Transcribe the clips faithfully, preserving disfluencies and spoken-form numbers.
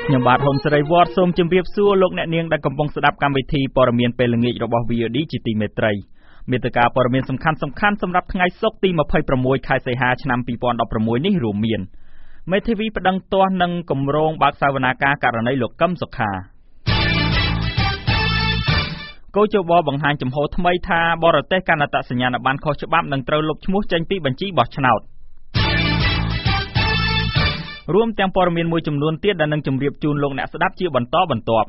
ខ្ញុំបាទហ៊ុនសេរីវត្តសូមជម្រាបសួរលោកអ្នកនាងដែលកំពុងស្ដាប់កម្មវិធីព័ត៌មានពេលល្ងាចរបស់ វី អូ ឌី ជាទីមេត្រីមេត្តាព័ត៌មានសំខាន់ៗសម្រាប់ថ្ងៃសុក្រទីម្ភៃប្រាំមួយខែសីហាឆ្នាំពីរពាន់ដប់ប្រាំមួយនេះរួមមានមេធាវីប្តឹងទាស់នឹងគម្រោងបើកសវនាការករណីលោកកឹមសុខាកោជបបង្ហាញចំហថ្មីថាបរទេសកាន់អត្តសញ្ញាណប័ណ្ណខុសច្បាប់នឹងត្រូវលុបឈ្មោះចេញពីបញ្ជីបោះឆ្នោតរួមទាំងព័ត៌មានមួយចំនួនទៀតដែលនឹងជម្រាបជូនលោកអ្នកស្ដាប់ជាបន្តបន្ទាប់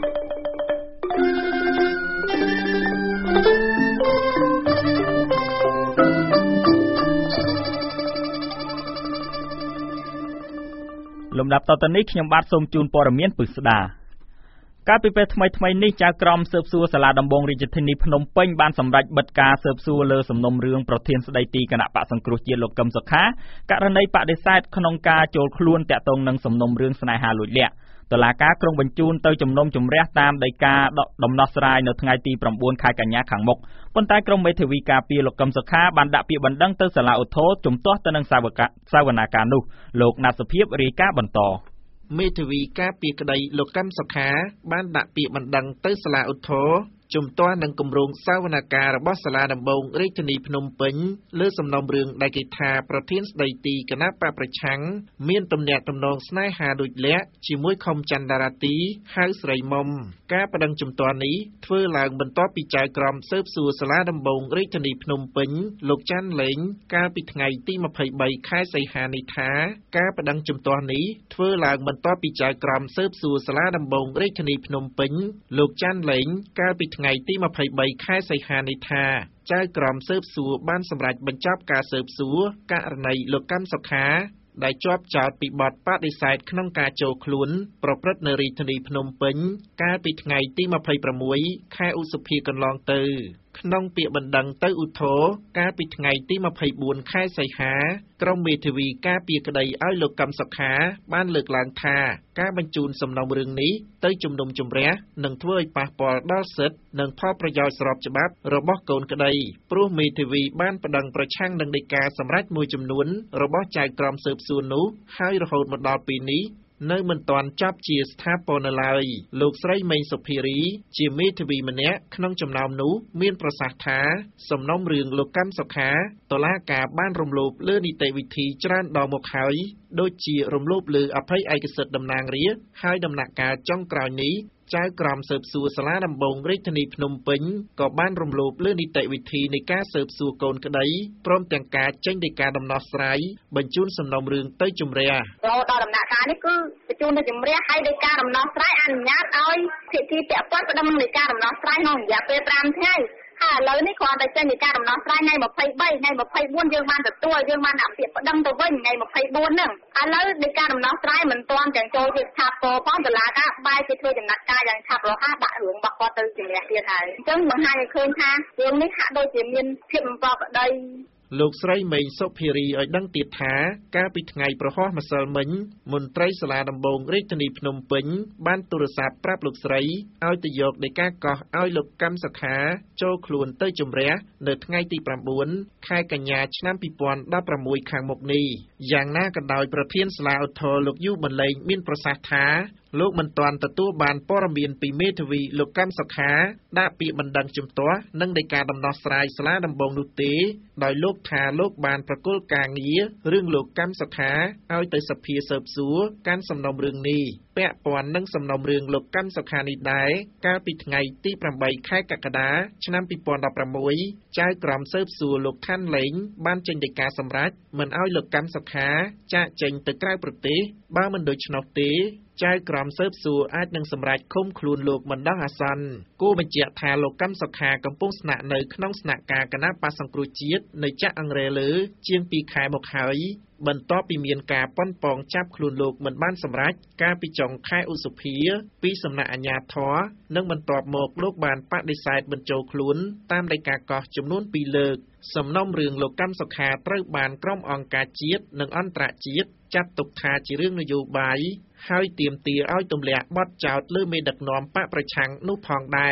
លំដាប់តទៅនេះខ្ញុំបាទសូមជូនព័ត៌មានពិស្ដាកាលពីពេលថ្មីថ្មីនេះចៅក្រមស៊ើបសួរសាលាដំបងរាជធានីភ្នំពេញបានសម្រេចបិទការស៊ើបសួរលើសំណុំរឿងប្រធានស្ដីទីគណៈបកសង្គ្រោះជាតិលោកកឹមសុខាករណីបដិសេធក្នុងការចូលខ្លួនតាក់ទងនឹងសំណុំរឿងស្នេហាលួចលាក់តុលាការក្រុងបញ្ជូនទៅជំនុំជម្រះតាមដីកាដំណោះស្រាយនៅថ្ងៃទីប្រាំបួនខែកញ្ញាខាងមុខប៉ុន្តែក្រុមមេធាវីការពារលោកកឹមសុខាបានដាក់ពាក្យបណ្ដឹងទៅសាលាឧទ្ធរជំទាស់ទៅនឹងសវនាការនោះលោកណាត់សុភាពរាយការណ៍បន្តមេធាវីការពារក្តីលោកកឹមសុខាបានដាក់ពាក្យបណ្ដឹងទៅសាលាឧទ្ធរជំទាស់នឹងគម្រោងសវនកម្មរបស់សាលាដំបងរាជធានីភ្នំពេញលើសំណុំរឿងដែលគេថាប្រធានស្ដីទីគណៈបកប្រឆាំងមានទំនាក់ទំនងស្នេហាដូចលាក់ជាមួយខុមច័ន្ទរាទីហៅស្រីមុំការបដិងជំទាស់នេះធ្វើឡើងបន្ទាប់ពីចៅក្រមស៊ើបសួរសាលាដំបងរាជធានីភ្នំពេញលោកច័ន្ទលេងកាលពីថ្ងៃទីម្ភៃបីខែសីហានេះថាការបដិងជំទាស់នេះធ្វើឡើងបន្ទាប់ពីចៅក្រមស៊ើបសួរសាលាដំបងរាជធានីភ្នំពេញលោកច័ន្ទលេងកាលពីថ្ងៃទីម្ភៃបីខែសីហានេះថាចៅក្រមស៊ើបសួរបានសម្រេចបញ្ចប់ការស៊ើបសួរករណីលោកកឹមសុខាដែលជាប់ចោទពីបទបដិសេធក្នុងការចូលខ្លួនប្រព្រឹត្តនៅរាជធានីភ្នំពេញកាលពីថ្ងៃទីម្ភៃប្រាំមួយខែឧសភាកន្លងទៅក្នុងពាក្យបណ្ដឹងទៅឧទ្ធរកាលពីថ្ងៃទីម្ភៃបួនខែសីហាក្រុមមេធាវីការពារក្តីឲ្យលោកកឹមសុខាបានលើកឡើងថាការបញ្ជូនសំណុំរឿងនេះទៅជំនុំជម្រះនឹងធ្វើឲ្យប៉ះពាល់ដល់សិទ្ធិនិងផលប្រយោជន៍ស្របច្បាប់របស់កូនក្តីព្រោះមេធាវីបានប្តឹងប្រឆាំងនឹងដីកាសម្រេចមួយចំនួនរបស់ចៅក្រមស៊ើបសួរនោះហើយរហូតមកដល់ពេលនេះនៅមិនទាន់ចាប់ជាស្ថាពរនៅឡើយលោកស្រីមេងសុភារីជាមេធាវីម្នាក់ក្នុងចំណោមនោះមានប្រសាសន៍ថាសំណុំរឿងលោកកឹមសុខាតុលាការបានរំលោភលើនីតិវិធីច្រើនដងមកហើយដូចជារំលោភលើអភ័យឯកសិទ្ធិតំណាងរាស្ត្រហើយដំណាក់កាលចុងក្រោយនេះចៅក្រមស៊ើបសួរសាលាដំបងរាជធានីភ្នំពេញក៏បានរំលោភលើនីតិវិធីនៃការស៊ើបសួរកូនក្តីព្រមទាំងការចេញដីកាដំណោះស្រាយបញ្ជូនសំណុំរឿងទៅជំរះរហូតដល់ដំណាក់កាលនេះគឺបញ្ជូនទៅជំរះហើយដីកាដំណោះស្រាយអនុញ្ញាតឲ្យភាគីពាក់ព័ន្ធប្តឹងដីកាដំណោះស្រាយក្នុងរយៈពេលប្រាំថ្ងៃហើយឥឡូវនេះគ្រាន់តែចេញដីកាដំណោះស្រាយថ្ងៃម្ភៃបីថ្ងៃម្ភៃបួនយើងបានទទួលយើងបានដាក់ពាក្យប្តឹងទៅវិញថ្ងៃម្ភៃបួនហ្នឹងឥឡូវដីកាដំណោះស្រាយមិនទាន់ទាំងចូលជាស្ថាពរផងតុលាការបែរជាធ្វើចំណាត់ការយ៉ាងឆាប់រហ័សដាក់រឿងរបស់គាត់ទៅជំរះទៀតហើយអញ្ចឹងបង្ហាញឲ្យឃើញថារឿងនេះហាក់ដូចជាមានភាពមិនប្រក្រតីលោកស្រីមេងសុភារីឲ្យដឹងទៀតថាកាលពីថ្ងៃប្រហ័សម្សិលមិញមន្ត្រីសាលាដំបងរាជធានីភ្នំពេញបានទូរស័ព្ទប្រាប់លោកស្រីឲ្យទៅយកដីកាកោះឲ្យលោកកឹមសុខាចូលខ្លួនទៅជំរះនៅថ្ងៃទីប្រាំបួនខែកញ្ញាឆ្នាំពីរពាន់ដប់ប្រាំមួយខាងមុខនេះយ៉ាងណាក៏ដោយប្រធានសាលាឧទ្ធរលោកយូបន្លែងមានប្រសាសន៍ថាលោកមិនទាន់ទទួលបានព័ត៌មានពីមេធាវីលោកកឹមសុខាដាក់ពាក្យបណ្ដឹងជំទាស់នឹងដីកាដំណោះស្រាយសាលាដំបងនោះទេដោយលោកថាលោកបានប្រគល់ការងាររឿងលោកកឹមសុខាឲ្យទៅសភាស៊ើបសួរកាន់សំណុំរឿងនេះពាក់ព័ន្ធនឹងសំណុំរឿងលោកកឹមសុខានេះដែរកាលពីថ្ងៃទីប្រាំបីខែកក្កដាឆ្នាំពីរពាន់ដប់ប្រាំមួយចៅក្រមស៊ើបសួរលោកឋានលេងបានចេញដីកាសម្រេចមិនឲ្យលោកកឹមសុខាចាកចេញទៅក្រៅប្រទេសបើមិនដូច្នោះទេចៅក្រមស៊ើបសួរអាចនឹងសម្រេចឃុំខ្លួនលោកបណ្ដោះអាសន្នគួរបញ្ជាក់ថាលោកកឹមសុខាកំពុងស្នាក់នៅក្នុងស្នាក់ការគណៈបក្សសង្គ្រោះជាតិនៅចាក់អង្រែលើជាងពីរខែមកហើយបន្ទាប់ពីមានការប៉ុនប៉ងចាប់ខ្លួនលោកមិនបានសម្រេចកាលពីចុងខែឧសភាពីសំណាក់អាជ្ញាធរនិងបន្ទាប់មកលោកបានបដិសេធបញ្ចូលខ្លួនតាមដីកាកោះចំនួនពីរលើកសំណុំរឿងលោកកឹមសុខាត្រូវបានក្រុមអង្គការជាតិនិងអន្តរជាតិចាត់ទុកថាជារឿងនយោបាយហើយទាមទារឲ្យទម្លាក់បទចោទលើមេដឹកនាំបកប្រឆាំងនោះផងដែរ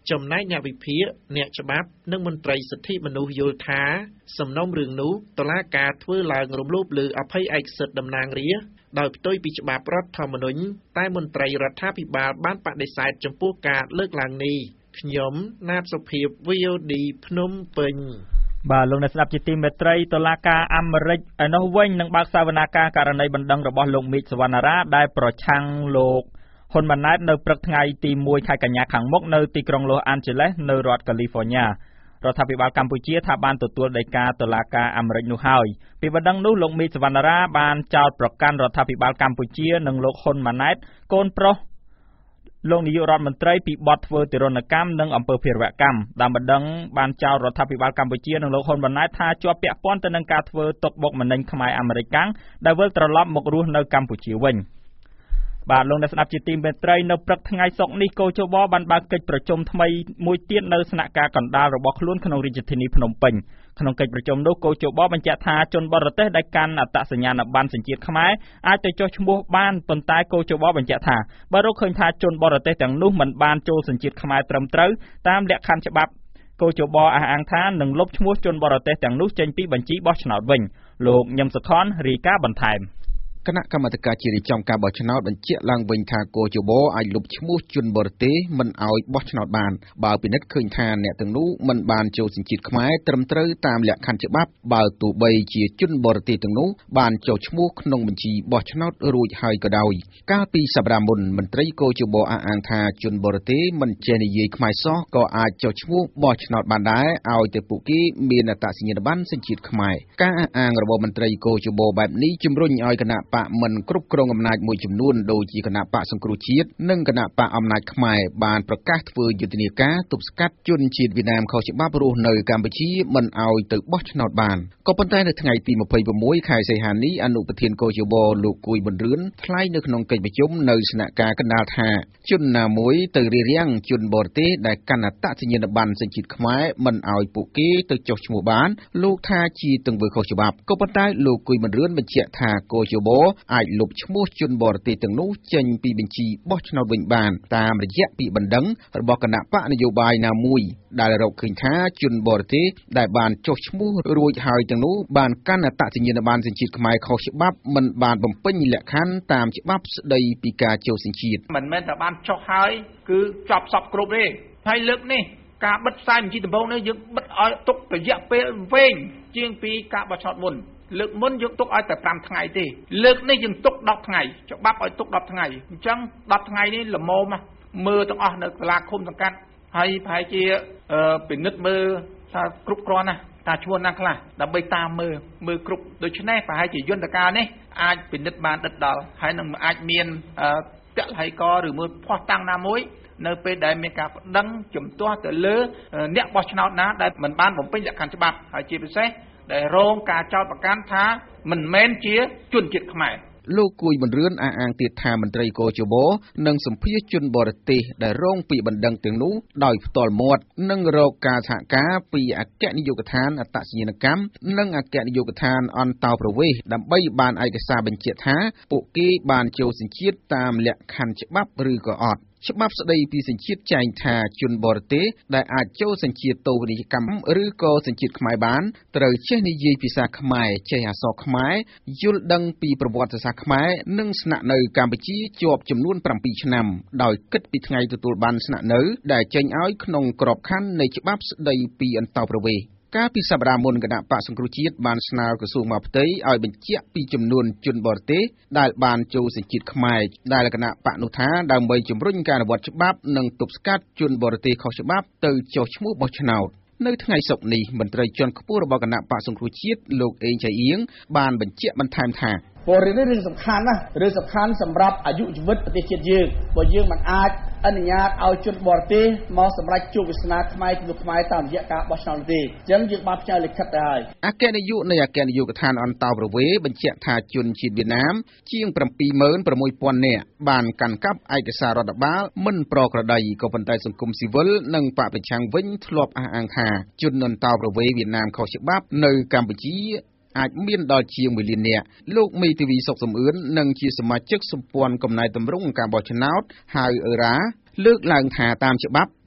ចំណែកអ្នកវិភាគអ្នកច្បាប់និងមន្ត្រីសិទ្ធិមនុស្សយល់ថាសំណុំរឿងនោះតុលាការធ្វើឡើងរំលោភលើអភ័យឯកសិទ្ធិតំណាងរាស្ត្រដោយផ្ទុយពីច្បាប់រដ្ឋធម្មនុញ្ញតែមន្ត្រីរដ្ឋាភិបាលបានបដិសេធចំពោះការលើកឡើងនេះខ្ញុំណាតសុភាព វី អូ ឌី ភ្នំពេញបាទលោកអ្នកស្ដាប់ជាទីមេត្រីតុលាការអាមេរិកឯនោះវិញនឹងបើកសវនាការករណីបណ្ដឹងរបស់លោកមីកសវណ្ណារាដែលប្រឆាំងលោកហ៊ុនម៉ាណែតនៅព្រឹកថ្ងៃទីមួយខែកញ្ញាខាងមុខនៅទីក្រុង Los Angeles នៅរដ្ឋ California រដ្ឋាភិបាលកម្ពុជាថាបានទទួលដីកាតុលាការអាមេរិកនោះហើយពីបណ្ដឹងនោះលោកមីកសវណ្ណារាបានចោទប្រកាន់រដ្ឋាភិបាលកម្ពុជានិងលោកហ៊ុនម៉ាណែតកូនប្រុសលោកនាយករដ្ឋមន្ត្រីពីបទធ្វើទារុណកម្មនិងអំពើភេរវកម្មតាមបណ្ដឹងបានចោទរដ្ឋាភិបាលកម្ពុជានិងលោកហ៊ុនម៉ាណែតថាជាប់ពាក់ព័ន្ធទៅនឹងការធ្វើទុកបុកម្នេញខ្មែរអាមេរិកកាំងដែលវិលត្រឡប់មករស់នៅកម្ពុជាវិញបាទលោកអ្នកស្ដាប់ជាទីមេត្រីនៅព្រឹកថ្ងៃសុក្រនេះកោជបបានបើកកិច្ចប្រជុំថ្មីមួយទៀតនៅស្នាក់ការកណ្ដាលរបស់ខ្លួនក្នុងរាជធានីភ្នំពេញក្នុងកិច្ចប្រជុំនោះកោជបបញ្ជាក់ថាជនបរទេសដែលកាន់អត្តសញ្ញាណប័ណ្ណសញ្ជាតិខ្មែរអាចទៅចុះឈ្មោះបានប៉ុន្តែកោជបបញ្ជាក់ថាបើរកឃើញថាជនបរទេសទាំងនោះមិនបានចូលសញ្ជាតិខ្មែរត្រឹមត្រូវតាមលក្ខខណ្ឌច្បាប់កោជបអះអាងថានឹងលុបឈ្មោះជនបរទេសទាំងនោះចេញពីបញ្ជីបោះឆ្នោតវិញលោកញឹមសុខនរាយការណ៍បន្ថែមគណៈកម្មាធិការជាតិរៀបចំការបោះឆ្នោតបញ្ជាក់ឡើងវិញថាកោជបអាចលុបឈ្មោះជនបរទេសមិនឲ្យបោះឆ្នោតបានបើពិនិត្យឃើញថាអ្នកទាំងនោះមិនបានចូលសញ្ជាតិខ្មែរត្រឹមត្រូវតាមលក្ខខណ្ឌច្បាប់បើទោះបីជាជនបរទេសទាំងនោះបានចុះឈ្មោះក្នុងបញ្ជីបោះឆ្នោតរួចហើយក៏ដោយកាលពីសប្តាហ៍មុនមន្ត្រីកោជបអះអាងថាជនបរទេសមិនចេះនិយាយខ្មែរសោះក៏អាចចុះឈ្មោះបោះឆ្នោតបានដែរឲ្យតែពួកគេមានអត្តសញ្ញាណប័ណ្ណសញ្ជាតិខ្មែរការអះអាងរបស់មន្ត្រីកោជបបែបនេះជំរុញឲ្យគណៈបកមិនគ្រប់គ្រងអំណាចមួយចំនួនដូចជាគណៈបកសង្គ្រោះជាតិនិងគណៈបកអំណាចខ្មែរបានប្រកាសធ្វើយុទ្ធនាការទប់ស្កាត់ជនជាតិវៀតណាមខុសច្បាប់រស់នៅកម្ពុជាមិនឲ្យទៅបោះឆ្នោតបានក៏ប៉ុន្តែនៅថ្ងៃទីម្ភៃ៦ខែសីហានេះអនុប្រធានកោជបលោកគួយប៊ុនរឿនថ្លែងនៅក្នុងកិច្ចប្រជុំនៅស្នាក់ការកណ្ដាលថាជនណាមួយទៅរារាំងជនបរទេសដែលកាន់អត្តសញ្ញាណប័ណ្ណសញ្ជាតិខ្មែរមិនឲ្យពួកគេទៅចុះឈ្មោះបានលោកថាជាទង្វើខុសច្បាប់ក៏ប៉ុន្តែលោកគួយប៊ុនរឿនបញ្ជាក់ថាកោជបអាចលុបឈ្មោះជនបរទេសទាំងនោះចេញពីបញ្ជីបោះឆ្នោតវិញបានតាមរយៈពាក្យបណ្ដឹងរបស់គណៈបកនយោបាយណាមួយដែលរកឃើញថាជនបរទេសដែលបានចុះឈ្មោះរួចហើយទាំងនោះបានកាន់អត្តសញ្ញាណប័ណ្ណសញ្ជាតិខ្មែរខុសច្បាប់មិនបានបំពេញលក្ខខណ្ឌតាមច្បាប់ស្តីពីការចូលសញ្ជាតិមិនមែនតែបានចុះហើយគឺចប់សពគ្រប់ទេហើយលើកនេះការបិទផ្សាយបញ្ជីដំបូងនេះយើងបិទឲ្យទុករយៈពេលវែងជាងពីការបោះឆ្នោតមុនលើកមុនយើងទុកឲ្យតែ5ថ្ងៃទេលើកនេះយើងទុក10ថ្ងៃច្បាប់ឲ្យទុក10ថ្ងៃអញ្ចឹង10ថ្ងៃនេះល្មមមើលទាំងអស់នៅសាលាឃុំសង្កាត់ហើយប្រហែលជាពិនិត្យមើលថាគ្រប់គ្រាន់ណាតាឈ្មោះណាខ្លះដើម្បីតាមមើលមើលគ្រប់ដូច្នេះប្រហែលជាយន្តការនេះអាចពិនិត្យបានដិតដល់ហើយនឹងអាចមានតលហីកឬមួយភ័ស្តុតាងណាមួយនៅពេលដែលមានការប្តឹងជំទាស់ទៅលើអ្នកបោះឆ្នោតណាដែលមិនបានបំពេញលក្ខខណ្ឌច្បាប់ហើយជាពិសេសដែលរងការចោទប្រកាន់ថាមិនមែនជាជនជាតិខ្មែរលោកគួយប៊ុនរឿនអះអាងទៀតថាមន្ត្រីកោជបនឹងសម្ភាសជនបរទេសដែលរងពាក្យបណ្ដឹងទាំងនោះដោយផ្ទាល់មាត់និងរកការសហការពីអគ្គនាយកដ្ឋានអត្តសញ្ញាណកម្មនិងអគ្គនាយកដ្ឋានអន្តោប្រវេសន៍ដើម្បីបានឯកសារបញ្ជាក់ថាពួកគេបានចូលសញ្ជាតិតាមលក្ខខណ្ឌច្បាប់ឬក៏អត់ច្បាប់ស្តីពីសញ្ជាតិចែងថាជនបរទេសដែលអាចចូលសញ្ជាតិតូនីយកម្មឬក៏សញ្ជាតិខ្មែរបានត្រូវចេះនិយាយភាសាខ្មែរចេះអក្សរខ្មែរយល់ដឹងពីប្រវត្តិសាស្ត្រខ្មែរនិងស្នាក់នៅកម្ពុជាជាប់ចំនួន7ឆ្នាំដោយគិតពីថ្ងៃទទួលបានស្នាក់នៅដែលចេញឲ្យក្នុងក្របខ័ណ្ឌនៃច្បាប់ស្តីពីអន្តោប្រវេសន៍កាលពីសប្តាហ៍មុនគណៈបកសង្គ្រោះជាតិបានស្នើក្រសួងមហាផ្ទៃឲ្យបញ្ជាក់ពីចំនួនជនបរទេសដែលបានចូលសញ្ជាតិខ្មែរដែលគណៈបកនោះថាដើម្បីជំរុញការអនុវត្តច្បាប់និងទប់ស្កាត់ជនបរទេសខុសច្បាប់ទៅចុះឈ្មោះបោះឆ្នោតនៅថ្ងៃសុក្រនេះមន្ត្រីជាន់ខ្ពស់របស់គណៈបកសង្គ្រោះជាតិលោកអេងចៃអៀងបានបញ្ជាក់បន្ថែមថាព្រោះរឿងនេះរឿងសំខាន់ណាស់រឿងសំខាន់សម្រាប់អាយុជីវិតប្រទេសជាតិយើងបើយើងមិនអាចអនុញ្ញាតឲ្យជនបរទេសមកសម្រេចជោគវាសនាខ្មែរជំនួសខ្មែរតាមរយៈការបោះឆ្នោតទេអញ្ចឹងយើងបានផ្ញើលិខិតទៅហើយអគ្គនាយកនៃអគ្គនាយកដ្ឋានអន្តោប្រវេសន៍បញ្ជាក់ថាជនជាតិវៀតណាមជាង76000នាក់បានកាន់កាប់ឯកសាររដ្ឋបាលមិនប្រក្រតីក៏ប៉ុន្តែសង្គមស៊ីវិលនិងបកប្រឆាំងវិញធ្លាប់អះអាងថាជនអន្តោប្រវេសន៍វៀតណាមខុសច្បាប់នៅកម្ពុជាអាចមានដល់ជាងមួយលាននាក់លោកមេធាវីសុកសំអឿននិងជាសមាជិកសម្ព័ន្ធកំណែតម្រង់ការបោះឆ្នោតហៅអឺរ៉ាលើកឡើងថាតាមច្បាប់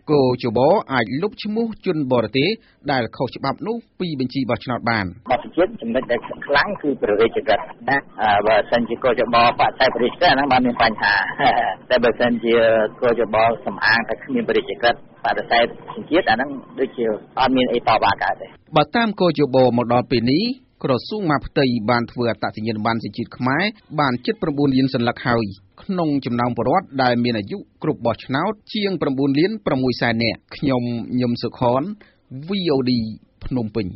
គោជបអាចលុបឈ្មោះជនបរទេសដែលខុសច្បាប់នោះពីបញ្ជីបោះឆ្នោតបានបទជាតិចំណុចដែលខ្លាំងគឺប្រវេជកិច្ចណាបើសិនជាគោជបបច្ចេកប្រវេជកិច្ចហ្នឹងបានមានបញ្ហាតែបើសិនជាគោជបសំអាងតែគ្មានប្រវេជកិច្ចបដិសេធជាតិអាហ្នឹងដូចជាអត់មានអីតបកើតទេបើតាមគោជបមកដល់ពេលនេះក្រសួងមហាផ្ទៃបានធ្វើអត្តសញ្ញាណប័ណ្ណជាតិខ្មែរបានជិត៩លានសន្លឹកហើយក្នុងចំណោមប្រជាពលរដ្ឋដែលមានអាយុគ្រប់បោះឆ្នោតជាង៩លាន៦សែននាក់ខ្ញុំញឹមសុខន វី អូ ឌី ភ្នំពេញ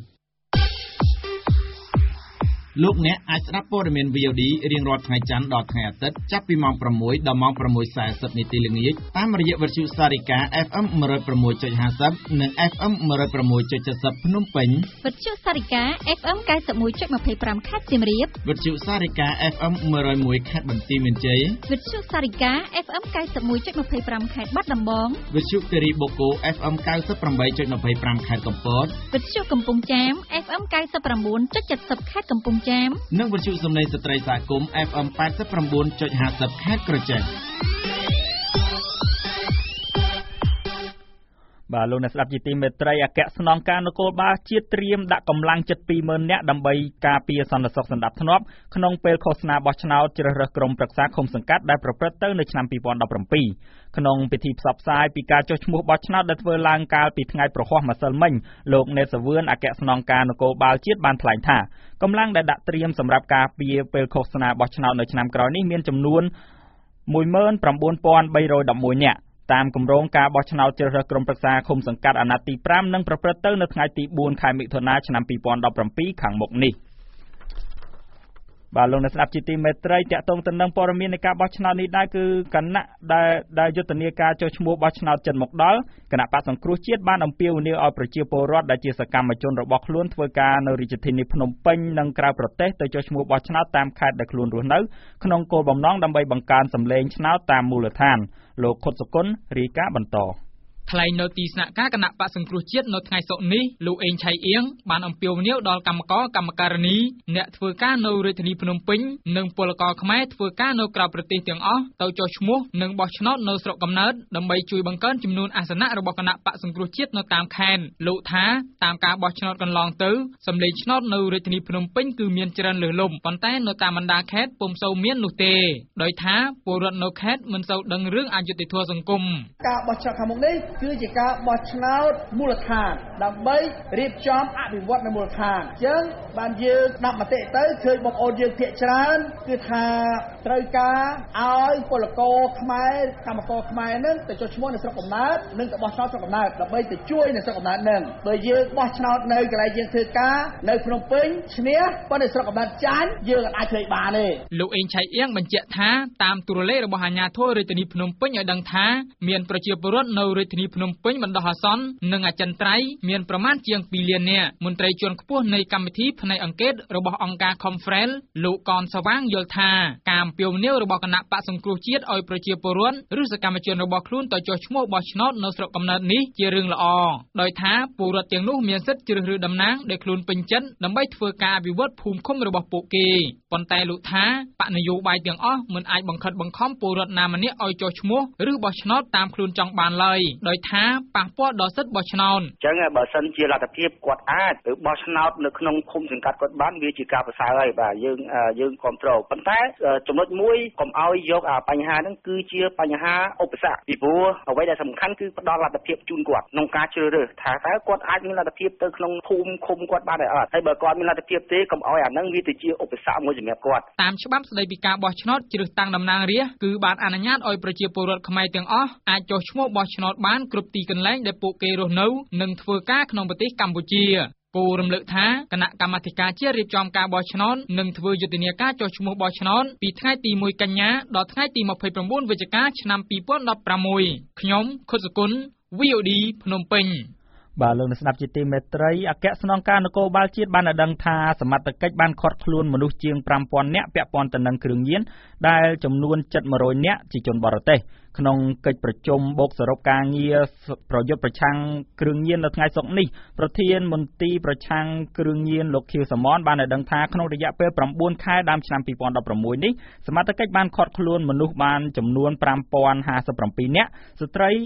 លោកអ្នកអាចស្ដាប់ព័ត៌មាន វី អូ ឌី រៀងរាល់ថ្ងៃច័ន្ទដល់ថ្ងៃអាទិត្យចាប់ពីម៉ោងប្រាំមួយដល់ម៉ោងប្រាំមួយសែសិបនាទីល្ងាចតាមរយៈវិទ្យុសារិកា អេហ្វ អេម một không sáu chấm hai không និង អេហ្វ អេម một không sáu chấm bảy không ភ្នំពេញវិទ្យុសារិកា អេហ្វ អេម 九十một chấm hai mươi lăm ខេត្តសៀមរាបវិទ្យុសារិកា អេហ្វ អេម một không một ខេត្តបន្ទាយមានជ័យវិទ្យុសារិកា អេហ្វ អេម 九十một chấm hai mươi lăm ខេត្តបាត់ដំបងវិទ្យុគិរីបូកូ អេហ្វ អេម 九十八chấm hai mươi lăm ខេត្តកំពតវិទ្យុកំពង់ចាម អេហ្វ អេម 九十九chấm bảy không ខេត្តកំពង់ចាមនិងវិទ្យុសំឡេងស្ត្រីសហគមន៍ អេហ្វ អេម 八十九chấm hai mươi ខេត្តក្រចេះបាទលោកអ្នកស្ដាប់ជាទីមេត្រីអគ្គស្នងការនគរបាលជាតិត្រៀមដាក់កម្លាំងជិតពីរម៉ឺននាក់ដើម្បីការពារសន្តិសុខសណ្ដាប់ធ្នាប់ក្នុងពេលឃោសនាបោះឆ្នោតជ្រើសរើសក្រុមប្រឹក្សាឃុំសង្កាត់ដែលប្រព្រឹត្តទៅនៅឆ្នាំពីរពាន់ដប់ប្រាំពីរក្នុងពិធីផ្សព្វផ្សាយពីការចុះឈ្មោះបោះឆ្នោតដែលធ្វើឡើងកាលពីថ្ងៃប្រហ័សម្សិលមិញលោកណេតសាវឿនអគ្គស្នងការនគរបាលជាតិបានថ្លែងថាកម្លាំងដែលដាក់ត្រៀមសម្រាប់ការពារពេលឃោសនាបោះឆ្នោតនៅឆ្នាំក្រោយនេះមានចំនួនមួយម៉ឺនប្រាំបួនពាន់បីរយដប់មួយនាក់តាមគម្រោងការបោះឆ្នោតជ្រើសរើសក្រុមប្រឹក្សាឃុំសង្កាត់អាណត្តិទីប្រាំនឹងប្រព្រឹត្តទៅនៅថ្ងៃទីបួនខែមិថុនាឆ្នាំពីរពាន់ដប់ប្រាំពីរខាងមុខនេះបាទលោកអ្នកស្ដាប់ជាទីមេត្រីតាក់ទងទៅនឹងព័ត៌មាននៃការបោះឆ្នោតនេះដែរគឺគណៈដែលដែលយុទ្ធនាការចុះឈ្មោះបោះឆ្នោតចិនមកដល់គណៈបក្សសង្គ្រោះជាតិបានអំពាវនាវឲ្យប្រជាពលរដ្ឋដែលជាសកម្មជនរបស់ខ្លួនធ្វើការនៅរាជធានីភ្នំពេញនិងក្រៅប្រទេសទៅចុះឈ្មោះបោះឆ្នោតតាមខេត្តដែលខ្លួនរស់នៅក្នុងគោលបំណងដើម្បីបង្កើនសម្លេងឆ្នោតតាមមូលដ្ឋានលោកខុតសុគន្ធរាយការណ៍បន្តថ្លែងនៅទីស្នាក់ការគណៈបក្សសង្គ្រោះជាតិនៅថ្ងៃសុក្រនេះលោកអេងឆៃអៀងបានអំពាវនាវដល់កម្មករកម្មការិនីអ្នកធ្វើការនៅរាជធានីភ្នំពេញនិងពលករខ្មែរធ្វើការនៅក្រៅប្រទេសទាំងអស់ទៅចុះឈ្មោះនិងបោះឆ្នោតនៅស្រុកកំណើតដើម្បីជួយបង្កើនចំនួនអាសនៈរបស់គណៈបក្សសង្គ្រោះជាតិនៅតាមខេត្តលោកថាតាមការបោះឆ្នោតកន្លងទៅសម្លេងឆ្នោតនៅរាជធានីភ្នំពេញគឺមានច្រើនលើសលំប៉ុន្តែនៅតាមបណ្ដាខេត្តពុំសូវមាននោះទេដោយថាពលរដ្ឋនៅខេត្តមិនសូវដឹងរឿងអយុត្តិធម៌សង្គមការបោះឆ្នោតខាងមុខនេះគឺជាការបោះឆ្នោតមូលដ្ឋានដើម្បីរៀបចំអភិវឌ្ឍនៅមូលដ្ឋានអញ្ចឹងបានយើងដាក់មតិទៅឃើញបងប្អូនយើងភាគច្រើនគឺថាត្រូវការឲ្យពលករខ្មែរកម្មករខ្មែរនឹងទៅចុះឈ្មោះនៅស្រុកកំណើតនិងទៅបោះឆ្នោតស្រុកកំណើតដើម្បីទៅជួយនៅស្រុកកំណើតនឹងបើយើងបោះឆ្នោតនៅកន្លែងយើងធ្វើការនៅភ្នំពេញឈ្នះប៉ុន្តែស្រុកកំណើតចាញ់យើងអាចធ្វើបានទេលោកអេងឆៃអៀងបញ្ជាក់ថាតាមទូរលេខរបស់អាជ្ញាធររាជធានីភ្នំពេញឲ្យដឹងថាមានប្រជាពលរដ្ឋនៅរាជធានីភ្នំពេញបណ្ដោះអាសន្ននិងអចិន្ត្រៃយ៍មានប្រមាណជាងពីរលាននាក់មន្ត្រីជាន់ខ្ពស់នៃកម្មវិធីផ្នែកអង្កេតរបស់អង្គការ Confrel លោកកនសវាងយល់ថាការអំពាវនាវរបស់គណៈបក្សសង្គ្រោះជាតិឲ្យប្រជាពលរដ្ឋឬសកម្មជនរបស់ខ្លួនទៅចុះឈ្មោះបោះឆ្នោតនៅស្រុកកំណើតនេះជារឿងល្អដោយថាពលរដ្ឋទាំងនោះមានសិទ្ធិជ្រើសរើសតំណាងដែលខ្លួនពេញចិត្តដើម្បីធ្វើការអភិវឌ្ឍភូមិឃុំរបស់ពួកគេប៉ុន្តែលោកថាបកនយោបាយទាំងអស់មិនអាចបង្ខិតបង្ខំពលរដ្ឋណាម្នាក់ឲ្យចុះឈ្មោះឬបោះឆ្នោតតាមខ្លួនចង់បានឡើយដោយថាប៉ះពាល់ដល់សិទ្ធិបោះឆ្នោតអញ្ចឹងបើសិនជាលទ្ធភាពគាត់អាចទៅបោះឆ្នោតនៅក្នុងឃុំសង្កាត់គាត់បានវាជាការប្រសើរហើយបាទយើងយើងគ្រប់គ្រងប៉ុន្តែចំណុចមួយកុំឲ្យយកអាបញ្ហាហ្នឹងគឺជាបញ្ហាឧបសគ្គពីព្រោះអ្វីដែលសំខាន់គឺផ្ដល់លទ្ធភាពជូនគាត់ក្នុងការជ្រើសរើសថាតើគាត់អាចមានលទ្ធភាពទៅក្នុងភូមិឃុំគាត់បានឬអត់ហើយបើគាត់មានលទ្ធភាពទេកុំឲ្យអាហ្នឹងវាទៅជាឧបសគ្គមួយសម្រាប់គាត់តាមច្បាប់ស្តីពីការបោះឆ្នោតជ្រើសតាំងតំណាងរាស្ត្រគឺបានអនុញ្ញាតឲ្យប្រជាពលរដ្ឋខ្មែរទាំងអស់អាចចុះឈ្មោះបោះឆ្នោតបានគ្រប់ទីកន្លែងដែលពួកគេរស់នៅនិងធ្វើការក្នុងប្រទេសកម្ពុជាគូរំលឹកថាគណៈកម្មាធិការជាតិរៀបចំការបោះឆ្នោតនឹងធ្វើយុទ្ធនាការចុះឈ្មោះបោះឆ្នោតពីថ្ងៃទីមួយកញ្ញាដល់ថ្ងៃទីម្ភៃប្រាំបួនវិច្ឆិកាឆ្នាំពីរពាន់ដប់ប្រាំមួយខ្ញុំខុតសុគន្ធ វី អូ ឌី ភ្នំពេញបាទលោកអ្នកស្ដាប់ជាទីមេត្រីអគ្គស្នងការនគរបាលជាតិបានដឹងថាសមត្ថកិច្ចបានឃាត់ខ្លួនមនុស្សជាងប្រាំពាន់នាក់ពាក់ព័ន្ធទៅនឹងគ្រឿងញៀនដែលចំនួនជិតមួយរយនាក់ជាជនបរទេសក្នុងកិច្ចប្រជុំបូកសរុបការងារប្រយុទ្ធប្រឆាំងគ្រឿងញៀននៅថ្ងៃសុក្រនេះប្រធានមន្ទីរប្រឆាំងគ្រឿងញៀនលោកខៀវសមនបានដឹងថាក្នុងរយៈពេលប្រាំបួនខែដើមឆ្នាំពីរពាន់ដប់ប្រាំមួយនេះសមត្ថកិច្ចបានឃាត់ខ្លួនមនុស្សបានចំនួនប្រាំពាន់ហាសិបប្រាំពីរនាក់ស្ត្រី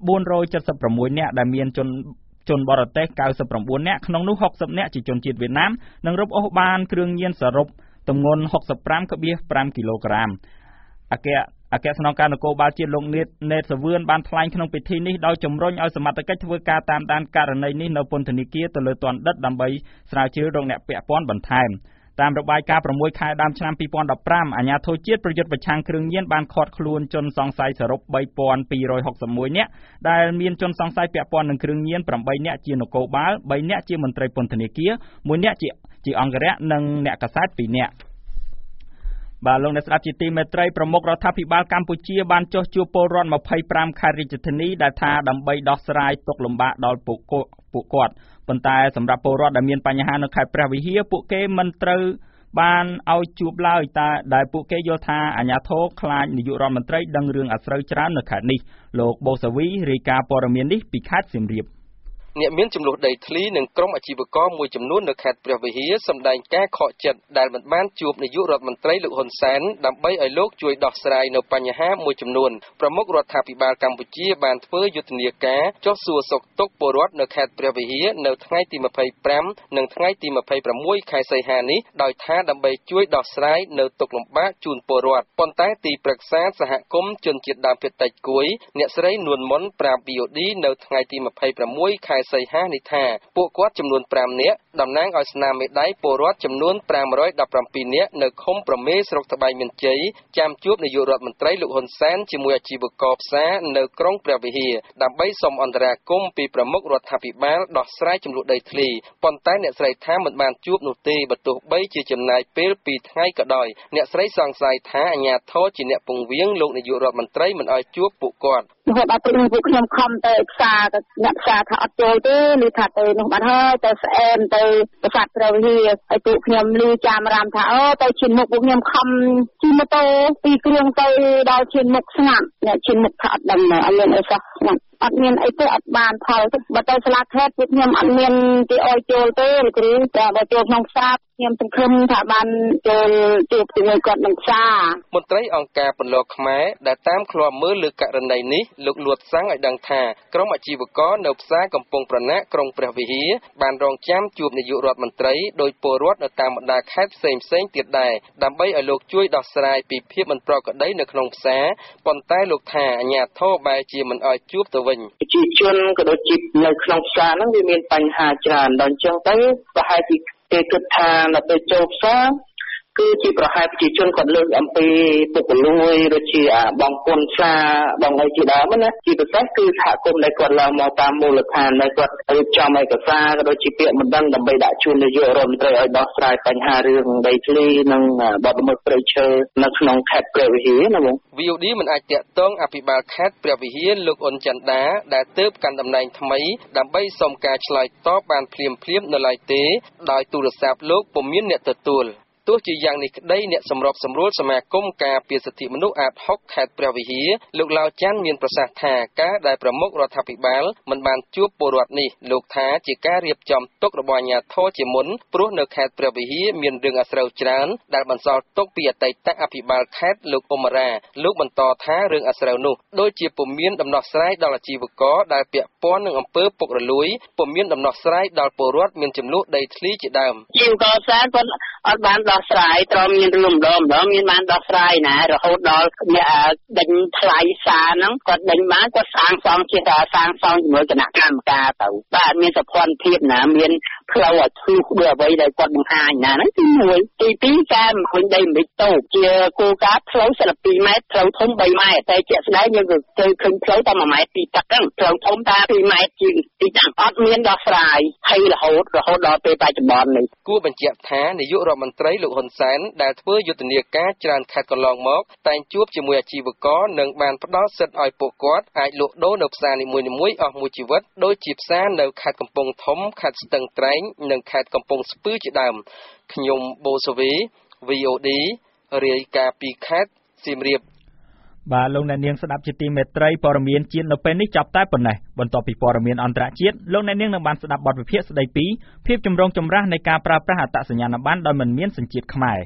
បួនរយចិតសិបប្រាំមួយនាក់ដែលមានជនជនបរទេសកៅសិបប្រាំបួននាក់ក្នុងនោះហុកសិបនាក់ជាជនជាតិវៀតណាមនិងរឹបអូសបានគ្រឿងញៀនសរុបទម្ងន់ហុកសិបប្រាំភាគប្រាំគីឡូក្រាមអគ្គអគ្គស្នងការនគរបាលជាតិលោកនេតនេតសវឿនបានថ្លែងក្នុងពិធីនេះដោយជំរុញឲ្យសមត្ថកិច្ចធ្វើការតាមដានករណីនេះនៅពន្ធនាគារទៅលើទណ្ឌិតដើម្បីស្រាវជ្រាវរកអ្នកពាក់ព័ន្ធបន្ថែមតាមរបាយការណ៍ប្រាំមួយខែដើមឆ្នាំពីរពាន់ដប់ប្រាំអាជ្ញាធរជាតិប្រយុទ្ធប្រឆាំងគ្រឿងញៀនបានឃាត់ខ្លួនជនសង្ស័យសរុបបីពាន់ពីររយហុកសិបមួយនាក់ដែលមានជនសង្ស័យពាក់ព័ន្ធនឹងគ្រឿងញៀនប្រាំបីនាក់ជានគរបាលបីនាក់ជាមន្ត្រីពន្ធនាគារមួយនាក់ជាជាអង្គរៈនិងអ្នកកាសែតពីរនាក់បាទលោកអ្នកស្ដាប់ជាទីមេត្រីប្រមុខរដ្ឋាភិបាលកម្ពុជាបានចុះជួបពលរដ្ឋម្ភៃប្រាំខេត្តរាជធានីដែលថាដើម្បីដោះស្រាយទុក្ខលំបាកដល់ពួកពួកគាត់ប៉ុន្តែសម្រាប់ពលរដ្ឋដែលមានបញ្ហានៅខេត្តព្រះវិហារពួកគេមិនត្រូវបានឲ្យជួបឡើយតែដែលពួកគេយល់ថាអាជ្ញាធរខ្លាចនាយករដ្ឋមន្ត្រីដឹងរឿងអាស្រូវច្រើននៅខេត្តនេះលោកបូសាវីរាយការណ៍ព័ត៌មាននេះពីខេត្តសៀមរាបអ្នកមានចំនួនដីធ្លីនិងក្រុមអាជីវករមួយចំនួននៅខេត្តព្រះវិហារសម្ដែងការខកចិត្តដែលមិនបានជួបនាយករដ្ឋមន្ត្រីលោកហ៊ុនសែនដើម្បីឲ្យលោកជួយដោះស្រាយនៅបញ្ហាមួយចំនួនប្រមុខរដ្ឋាភិបាលកម្ពុជាបានធ្វើយុទ្ធនាការចុះសួរសុខទុក្ខពលរដ្ឋនៅខេត្តព្រះវិហារនៅថ្ងៃទីម្ភៃប្រាំនិងថ្ងៃទីម្ភៃប្រាំមួយខែសីហានេះដោយថាដើម្បីជួយដោះស្រាយនៅទុក្ខលំបាកជូនពលរដ្ឋប៉ុន្តែទីប្រឹក្សាសហគមន៍ជនជាតិដើមភាគតិចគួយអ្នកស្រីនួនមុនប្រាប់ វី អូ ឌី នៅថ្ងៃទីម្ភៃប្រាំមួយខែសីហានេះថាពួកគាត់ចំនួនប្រាំនាក់តំណាងឲ្យស្នាមមេដៃពលរដ្ឋចំនួនប្រាំរយដប់ប្រាំពីរនាក់នៅឃុំប្រមេស្រុកត្បែងមានជ័យចាំជួបនាយករដ្ឋមន្ត្រីលោកហ៊ុនសែនជាមួយអាជីវករផ្សារនៅក្រុងព្រះវិហារដើម្បីសូមអន្តរាគមន៍ពីប្រមុខរដ្ឋាភិបាលដោះស្រាយចំនួនដីធ្លីប៉ុន្តែអ្នកស្រីថាមិនបានជួបនោះទេបើទោះបីជាចំណាយពេលពីរថ្ងៃក៏ដោយអ្នកស្រីសង្ស័យថាអាជ្ញាធរជាអ្នកពង្រៀងលោកនាយករដ្ឋមន្ត្រីមិនឲ្យជួបពួកគាត់រហូតដល់ពេលពួកខ្ញុំខំទៅផ្សារទៅអ្នកផ្សារថាអត់ចូលទេឬថាទៅនោះបាត់ហើយទៅស្អែមទៅប្រាសាទព្រះវិហារហើយពួកខ្ញុំលឺចាំរាមថាអូទៅឈានមុខពួកខ្ញុំខំជិះម៉ូតូពីគ្រឿងទៅដល់ឈានមុខស្ងាត់អ្នកឈានមុខថាអត់ដឹងអត់មានអីសោះស្ងាត់អត់មានអីទេអត់បានផលទេបើទៅសាលាខេត្តពួកខ្ញុំអត់មានគេអោយចូលទេឬគ្រូតែបើចូលក្នុងផ្សារខ្ញុំសង្ឃឹមថាបានចូលជួបជាមួយគាត់ក្នុងផ្សារមន្ត្រីអង្គការពន្លកខ្មែរដែលតាមឃ្លាំមើលលើករណីនេះលោកលួតសាំងឲ្យដឹងថាក្រុមអាជីវករនៅផ្សារកំពង់ប្រណាក់ក្រុងព្រះវិហារបានរងចាំជួបនាយករដ្ឋមន្ត្រីដោយពលរដ្ឋនៅតាមបណ្ដាខេត្តផ្សេងផ្សេងទៀតដែរដើម្បីឲ្យលោកជួយដោះស្រាយពីភាពមិនប្រក្រតីនៅក្នុងផ្សារប៉ុន្តែលោកថាអាជ្ញាធរបែរជាមិនឲ្យជួបទៅវិញប្រជាជនក៏ដូចជានៅក្នុងផ្សារហ្នឹងវាមានបញ្ហាច្រើនដល់អញ្ចឹងទៅប្រហែលជាគេគិតថានៅពេលចូលផ្សារគឺជាប្រហែលប្រជាជនគាត់លើកអំពីពុករលួយឬជាបងពុនផ្សារបងអីជាដើមណាជាពិសេសគឺសហគមន៍ដែលគាត់ឡើងមកតាមមូលដ្ឋានដែលគាត់រៀបចំឯកសារក៏ដូចជាពាក្យបណ្ដឹងដើម្បីដាក់ជូននាយករដ្ឋមន្ត្រីឲ្យដោះស្រាយបញ្ហារឿងដីធ្លីនិងបទល្មើសព្រៃឈើនៅក្នុងខេត្តព្រះវិហារណាបងវី អូ ឌី មិនអាចតាក់ទងអភិបាលខេត្តព្រះវិហារលោកអ៊ុនចន្ទដាដែលទើបកាន់តំណែងថ្មីដើម្បីសុំការឆ្លើយតបបានភ្លាមៗនៅឡើយទេដោយទូរស័ព្ទលោកពុំមានអ្នកទទួលទោះជាយ៉ាងនេះក្តីអ្នកសម្របសម្រួលសមាគមការពារសិទ្ធិមនុស្សអាតហុកខេត្តព្រះវិហារលោកឡាវច័ន្ទមានប្រសាសន៍ថាការដែលប្រមុខរដ្ឋាភិបាលមិនបានជួបពលរដ្ឋនេះលោកថាជាការរៀបចំទុករបស់អាជ្ញាធរជាមុនព្រោះនៅខេត្តព្រះវិហារមានរឿងអាស្រូវច្រើនដែលបន្សល់ទុកពីអតីតអភិបាលខេត្តលោកអ៊ុំរ៉ាលោកបន្តថារឿងអាស្រូវនោះដូចជាពុំមានដំណោះស្រាយដល់អាជីវករដែលពាក់ព័ន្ធនឹងអំពើពុករលួយពុំមានដំណោះស្រាយដល់ពលរដ្ឋមានចំនួនដីធ្លីជាដើមជីវករផ្សារគាត់អត់បានដោះស្រាយត្រូវមានរឿងម្ដងម្ដងមានបានដោះស្រាយណារហូតដល់អ្នកដេញថ្លៃសារហ្នឹងគាត់ដេញបានគាត់សាងសង់ជាថាសាងសង់ជាមួយគណៈកម្មការទៅបាទមានសភ័នភាពណាមានផ្លូវឲ្យធ្លុះដូចអ្វីដែលគាត់បង្ហាញណាហ្នឹងទីមួយទីពីរការបំពេញដីមិនតូបជាគោលការណ៍ផ្លូវសិលពីរម៉ែត្រផ្លូវធំបីម៉ែត្រតែជាក់ស្ដែងយើងទៅឃើញផ្លូវតែមួយម៉ែត្រពីទឹកហ្នឹងផ្លូវធំតែពីរម៉ែត្រជាងទីតាំងអត់មានដោះស្រាយហើយរហូតរហូតដល់ពេលបច្ចុប្បន្ននេះគួរបញ្ជាក់ថានាយករដ្ឋមន្ត្រីលោកហ៊ុនសែនដែលធ្វើយុទ្ធនាការច្រើនខេត្តកន្លងមកតែងជួបជាមួយអាជីវករនិងបានផ្ដល់សិទ្ធិឲ្យពួកគាត់អាចលក់ដូរនៅផ្សារនីមួយៗអស់មួយជីវិតដូចជាផ្សារនៅខេត្តកំពង់ធំខេត្តស្ទឹងត្រែងនិងខេត្តកំពង់ស្ពឺជាដើមខ្ញុំបូសាវី វី អូ ឌី រាយការណ៍ពីខេត្តសៀមរាបបាទលោកអ្នកនាងស្ដាប់ជាទីមេត្រីព័ត៌មានជាតិនៅពេលនេះចាប់តែប៉ុណ្ណេះបន្ទាប់ពីព័ត៌មានអន្តរជាតិលោកអ្នកនាងនឹងបានស្ដាប់បទវិភាគស្ដីពីភាពចម្រូងចម្រាសនៃការប្រើប្រាស់អត្តសញ្ញាណប័ណ្ណដោយមិនមានសញ្ជាតិខ្មែរ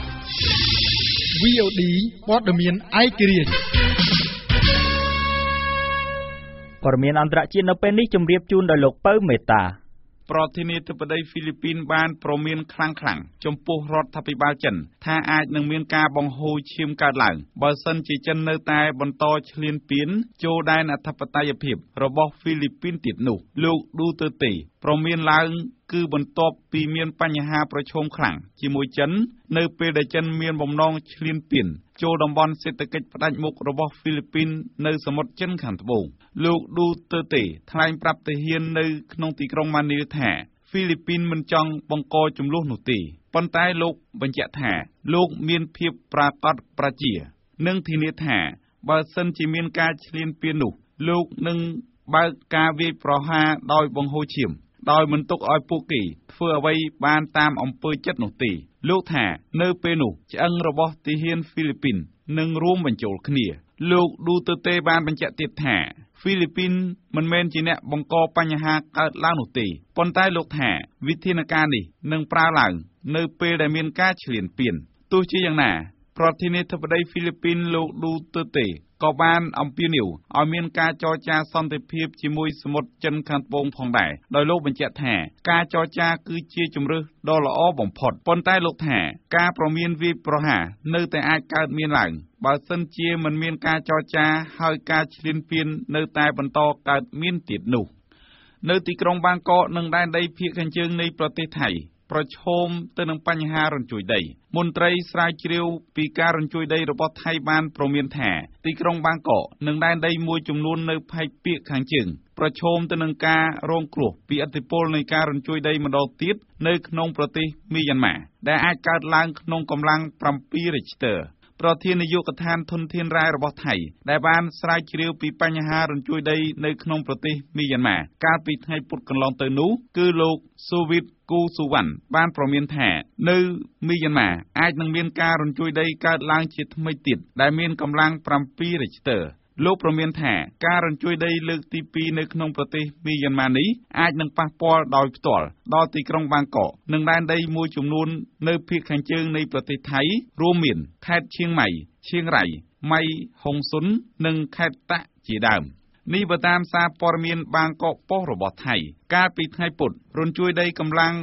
វី អូ ឌី ព័ត៌មានឯករាជ្យព័ត៌មានអន្តរជាតិនៅពេលនេះជម្រាបជូនដោយលោកពៅមេតាប្រធានាធិបតីហ្វីលីពីនបានប្រមានខ្លាំងខ្លាំងចំពោះរដ្ឋាភិបាលចិនថាអាចនឹងមានការបង្ហូរឈាមកើតឡើងបើសិនជាចិននៅតែបន្តឈ្លានពានចូលដែនអធិបតេយ្យភាពរបស់ហ្វីលីពីនទៀតនោះលោកឌូទឺតេប្រមានឡើងគឺបន្ទាប់ពីមានបញ្ហាប្រឈមខ្លាំងជាមួយចិននៅពេលដែលចិនមានបំណងឈ្លានពានចូលតំបន់សេដ្ឋកិច្ចផ្ដាច់មុខរបស់ហ្វីលីពីននៅសមុទ្រចិនខាងត្បូងលោកឌូទឺតេថ្លែងប្រាប់ទាហាននៅក្នុងទីក្រុងម៉ានីលថាហ្វីលីពីនមិនចង់បង្កជម្លោះនោះទេប៉ុន្តែលោកបញ្ជាក់ថាលោកមានភាពប្រាកដប្រជានិងធានាថាបើសិនជាមានការឈ្លានពាននោះលោកនឹងបើកការវាយប្រហារដោយបង្ហូរឈាមដោយមិនទុកឲ្យពួកគេធ្វើអ្វីបានតាមអំពើចិត្តនោះទេលោកថានៅពេលនោះឆ្អឹងរបស់ទាហានហ្វីលីពីននឹងរួមបញ្ចូលគ្នាលោកឌូទឺតេបានបញ្ជាក់ទៀតថាហ្វីលីពីនមិនមែនជាអ្នកបង្កបញ្ហាកើតឡើងនោះទេប៉ុន្តែលោកថាវិធានការនេះនឹងប្រើឡើងនៅពេលដែលមានការឈ្លានពានទោះជាយ៉ាងណាប្រធានាធិបតីហ្វីលីពីនលោកឌូទឺតេក៏បានអំពាវនាវឲ្យមានការចរចាសន្តិភាពជាមួយសមុទ្រចិនខាងត្បូងផងដែរដោយលោកបញ្ជាក់ថាការចរចាគឺជាជម្រើសដ៏ល្អបំផុតប៉ុន្តែលោកថាការប្រមានវាយប្រហារនៅតែអាចកើតមានឡើងបើសិនជាមិនមានការចរចាហើយការឈ្លានពាននៅតែបន្តកើតមានទៀតនោះនៅទីក្រុងបាងកកនិងដែនដីភាគខាងជើងនៃប្រទេសថៃប្រឈមទៅនឹងបញ្ហារញ្ជួយដីមន្ត្រីស្រាវជ្រាវពីការរញ្ជួយដីរបស់ថៃបានប្រមានថាទីក្រុងបាងកកនិងដែនដីមួយចំនួននៅផែកពាកខាងជើងប្រឈមទៅនឹងការរងគ្រោះពីឥទ្ធិពលនៃការរញ្ជួយដីម្ដងទៀតនៅក្នុងប្រទេសមីយ៉ាន់ម៉ាដែលអាចកើតឡើងក្នុងកម្លាំង7 Richterប្រធាននាយកដ្ឋានធនធានរ៉ែរបស់ថៃដែលបានស្រាវជ្រាវពីបញ្ហារញ្ជួយដីនៅក្នុងប្រទេសមីយ៉ាន់ម៉ាកាលពីថ្ងៃពុធកន្លងទៅនោះគឺលោកស៊ូវីតគូស៊ូវ៉ាន់បានប្រមានថានៅមីយ៉ាន់ម៉ាអាចនឹងមានការរញ្ជួយដីកើតឡើងជាថ្មីទៀតដែលមានកម្លាំង7 Richterលោកប្រមានថាការរញ្ជួយដីលើកទីពីរនៅក្នុងប្រទេសមីយ៉ាន់ម៉ានេះអាចនឹងប៉ះពាល់ដោយផ្ទាល់ដល់ទីក្រុងបាងកកនិងដែនដីមួយចំនួននៅភាគខាងជើងនៃប្រទេសថៃរួមមានខេត្តឈៀងម៉ៃឈៀងរ៉ៃម៉ៃហុងស៊ុននិងខេត្តតាក់ជាដើមនេះបើតាមសារព័ត៌មានបាងកកប៉ុស្តិ៍របស់ថៃកាលពីថ្ងៃពុធរញ្ជួយដីកម្លាំង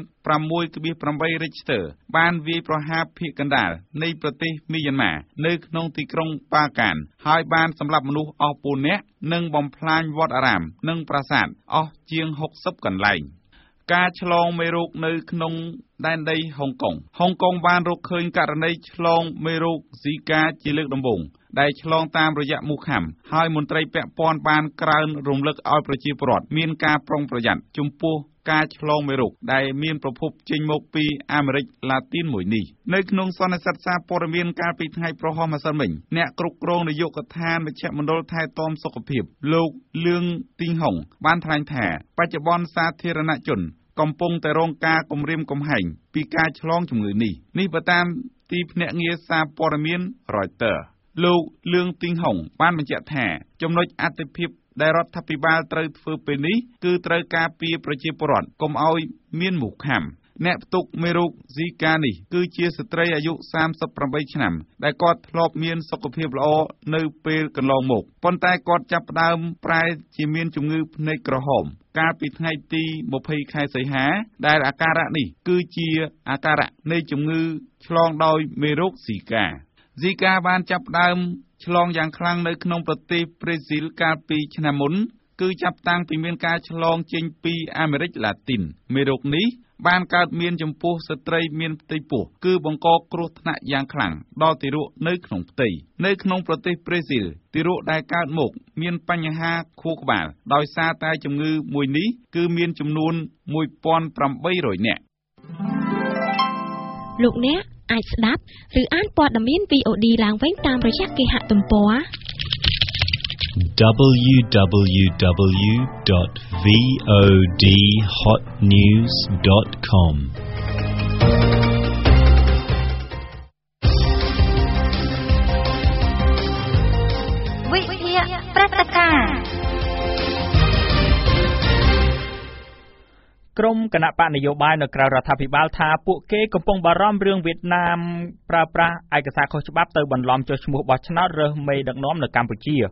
6.8 Richter បានវាយប្រហារភាគកណ្ដាលនៃប្រទេសមីយ៉ាន់ម៉ានៅក្នុងទីក្រុងប៉ាកានហើយបានសម្លាប់មនុស្សអស់bốnនាក់និងបំផ្លាញវត្តអារាមនិងប្រាសាទអស់ជាង60កន្លែងការឆ្លងមេរោគនៅក្នុងដែនដីហុងកុងហុងកុងបានរកឃើញករណីឆ្លងមេរោគ Zika ជាលើកដំបូងដែលឆ្លងតាមរយៈមូសខាំហើយមន្ត្រីពាក់ព័ន្ធបានក្រើនរំលឹកឲ្យប្រជាពលរដ្ឋមានការប្រុងប្រយ័ត្នចំពោះការឆ្លងមេរោគដែលមានប្រភពចេញមកពីអាមេរិកឡាទីនមួយនេះនៅក្នុងសន្និសីទសារព័ត៌មានកាលពីថ្ងៃប្រហោះម្សិលមិញអ្នកគ្រប់គ្រងនាយកដ្ឋានមជ្ឈមណ្ឌលថែទាំសុខភាពលោកលឿងទីងហុងបានថ្លែងថាបច្ចុប្បន្នសាធារណជនកំពុងតែរងការគំរាមកំហែងពីការឆ្លងជំងឺនេះនេះបើតាមទីភ្នាក់ងារសារព័ត៌មាន Reuters លោកលឿងទីងហុងបានបញ្ជាក់ថាចំណុចអាទិភាពដែលរដ្ឋាភិបាលត្រូវធ្វើពេលនេះគឺត្រូវការពារប្រជាពលរដ្ឋកុំឲ្យមានមូសខាំអ្នកផ្ទុកមេរោគ Zika នេះគឺជាស្ត្រីអាយុសាមសិបប្រាំបីឆ្នាំដែលគាត់ធ្លាប់មានសុខភាពល្អនៅពេលកន្លងមកប៉ុន្តែគាត់ចាប់ផ្ដើមប្រែជាមានជំងឺភ្នែកក្រហមកាលពីថ្ងៃទី20ខែសីហាដែលអាការៈនេះគឺជាអាការៈនៃជំងឺឆ្លងដោយមេរោគ Zika Zika បានចាប់ផ្ដើមឆ្លងយ៉ាងខ្លាំងនៅក្នុងប្រទេសប្រេស៊ីលកាលពីឆ្នាំមុនគឺចាប់តាំងពីមានការឆ្លងចេញពីអាមេរិកឡាទីនមេរោគនេះបានកើតមានចំពោះស្ត្រីមានផ្ទៃពោះគឺបង្កគ្រោះថ្នាក់យ៉ាងខ្លាំងដល់ទារកនៅក្នុងផ្ទៃនៅក្នុងប្រទេសប្រេស៊ីលទារកដែលកើតមកមានបញ្ហាខួរក្បាលដោយសារតែជំងឺមួយនេះគឺមានចំនួនមួយពាន់ប្រាំបីរយនាក់លោកអ្នកអាចស្ដាប់ឬអានព័ត៌មាន វី អូ ឌី ឡើងវិញតាមរយៈគេហទំព័រ double-u double-u double-u dot v o d hot news dot com វិភាគព្រឹត្តិការណ៍ក្រុមគណៈបកនយោបាយនៅក្រៅរដ្ឋាភិបាលថាពួកគេកំពុងបារម្ភរឿងវៀតណាមប្រើប្រាស់ឯកសារខុសច្បាប់ទៅបន្លំចុះឈ្មោះបោះឆ្នោតរើសមេដឹកនាំនៅកម្ពុជា